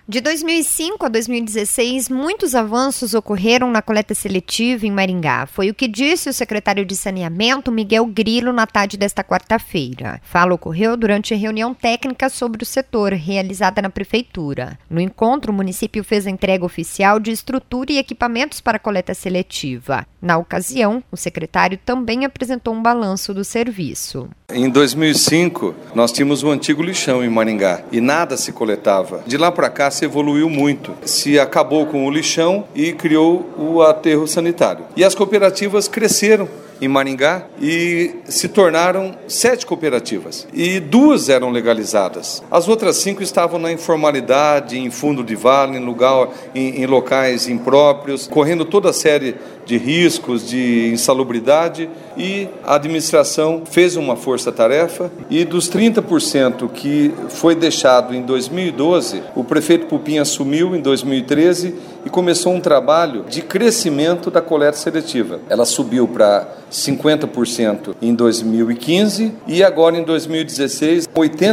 De 2005 a 2016, muitos avanços ocorreram na coleta seletiva em Maringá. Foi o que disse o secretário de Saneamento, Miguel Grillo, na tarde desta quarta-feira. Fala ocorreu durante a reunião técnica sobre o setor, realizada na Prefeitura. No encontro, o município fez a entrega oficial de estrutura e equipamentos para a coleta seletiva. Na ocasião, o secretário também apresentou um balanço do serviço. Em 2005, nós tínhamos um antigo lixão em Maringá e nada se coletava. De lá para cá, se evoluiu muito. Se acabou com o lixão e criou o aterro sanitário. E as cooperativas cresceram em Maringá e se tornaram 7 cooperativas. E 2 eram legalizadas. As outras 5 estavam na informalidade, em fundo de vale, em locais impróprios, correndo toda a série de riscos, de insalubridade, e a administração fez uma força-tarefa e dos 30% que foi deixado em 2012, o prefeito Pupim assumiu em 2013 e começou um trabalho de crescimento da coleta seletiva. Ela subiu para 50% em 2015 e agora em 2016,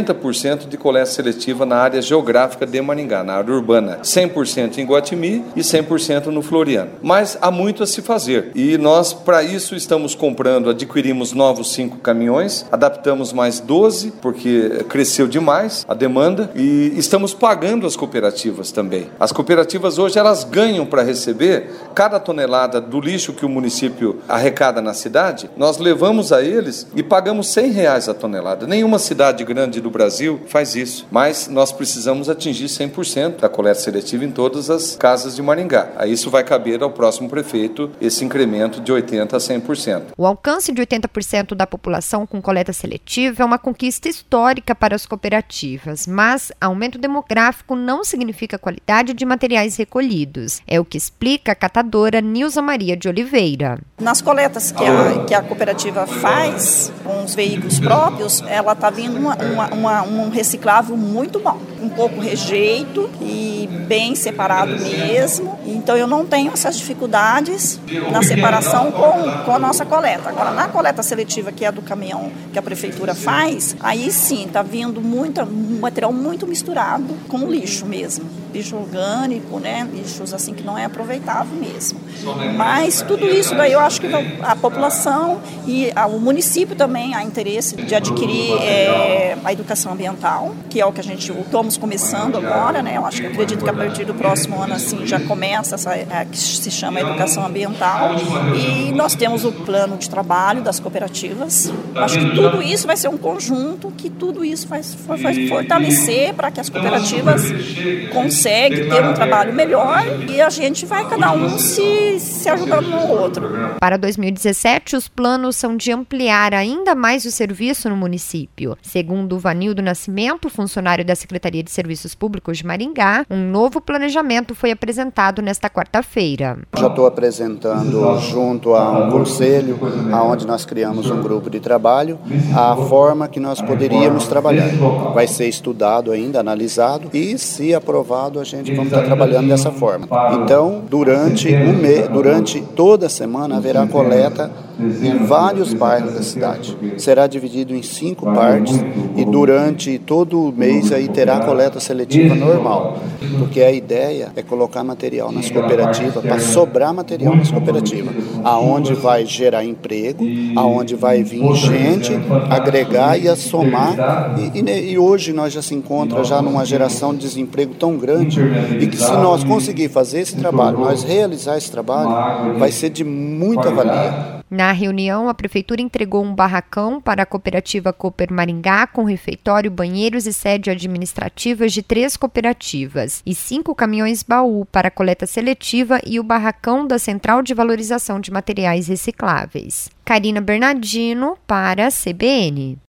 80% de coleta seletiva na área geográfica de Maringá, na área urbana, 100% em Guatimi e 100% no Floriano. Mas há muito a se fazer e nós, para isso, estamos adquirimos novos 5 caminhões, adaptamos mais 12, porque cresceu demais a demanda, e estamos pagando as cooperativas também. As cooperativas hoje, elas ganham para receber cada tonelada do lixo que o município arrecada na cidade, nós levamos a eles e pagamos R$100 a tonelada. Nenhuma cidade grande do Brasil faz isso, mas nós precisamos atingir 100% da coleta seletiva em todas as casas de Maringá. Aí isso vai caber ao próximo prefeito, esse incremento de 80% a 100%. O alcance de 80% da população com coleta seletiva é uma conquista histórica para as cooperativas, mas aumento demográfico não significa qualidade de materiais recolhidos. É o que explica a catadora Nilza Maria de Oliveira. Nas coletas que a cooperativa faz com os veículos próprios, ela está vindo um reciclável muito bom. Um pouco rejeito e bem separado mesmo. Então eu não tenho essas dificuldades na separação com a nossa coleta. Agora, na coleta seletiva, que é do caminhão que a prefeitura faz, aí sim está vindo um material muito misturado com lixo mesmo. Lixo orgânico, né? Lixos assim que não é aproveitável mesmo. Mas tudo isso daí eu acho que a população e o município também há interesse de adquirir a educação ambiental, que é o que estamos começando agora, né? Eu acredito que a partir do próximo ano assim já começa que se chama educação ambiental, e nós temos o plano de trabalho das cooperativas. Acho que tudo isso vai ser um conjunto, que tudo isso vai fortalecer para que as cooperativas conseguem ter um trabalho melhor e a gente vai cada um se ajudando um ao outro. Para 2017, os planos são de ampliar ainda mais o serviço no município. Segundo Vanildo Nascimento, funcionário da Secretaria de Serviços Públicos de Maringá, um novo planejamento foi apresentado nesta quarta-feira. Já estou apresentando junto a um conselho, onde nós criamos um grupo de trabalho, a forma que nós poderíamos trabalhar. Vai ser estudado ainda, analisado, e se aprovado, a gente vai estar trabalhando dessa forma. Então, durante toda a semana haverá coleta em vários bairros da cidade. Será dividido em 5 partes e durante todo o mês aí terá coleta seletiva normal, porque a ideia é colocar material nas cooperativas, para sobrar material nas cooperativas, aonde vai gerar emprego, aonde vai vir gente, agregar e somar, e hoje nós já se encontra já numa geração de desemprego tão grande, e que se nós conseguir fazer esse trabalho, nós realizar esse trabalho, vai ser de muita valia. Na reunião, a Prefeitura entregou um barracão para a cooperativa Cooper Maringá, com refeitório, banheiros e sede administrativas de 3 cooperativas, e 5 caminhões-baú para a coleta seletiva e o barracão da Central de Valorização de Materiais Recicláveis. Karina Bernardino, para a CBN.